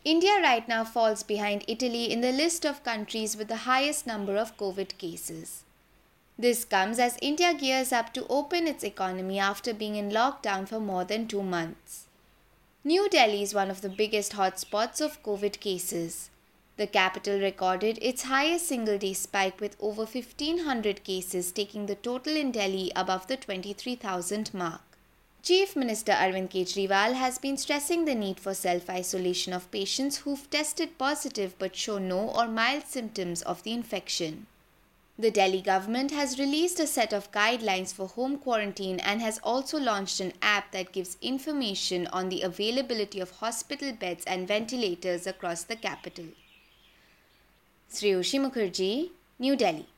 India right now falls behind Italy in the list of countries with the highest number of COVID cases. This comes as India gears up to open its economy after being in lockdown for more than 2 months. New Delhi is one of the biggest hotspots of COVID cases. The capital recorded its highest single day spike with over 1,500 cases, taking the total in Delhi above the 23,000 mark. Chief Minister Arvind Kejriwal has been stressing the need for self-isolation of patients who've tested positive but show no or mild symptoms of the infection. The Delhi government has released a set of guidelines for home quarantine and has also launched an app that gives information on the availability of hospital beds and ventilators across the capital. Sriyoshi Mukherjee, New Delhi.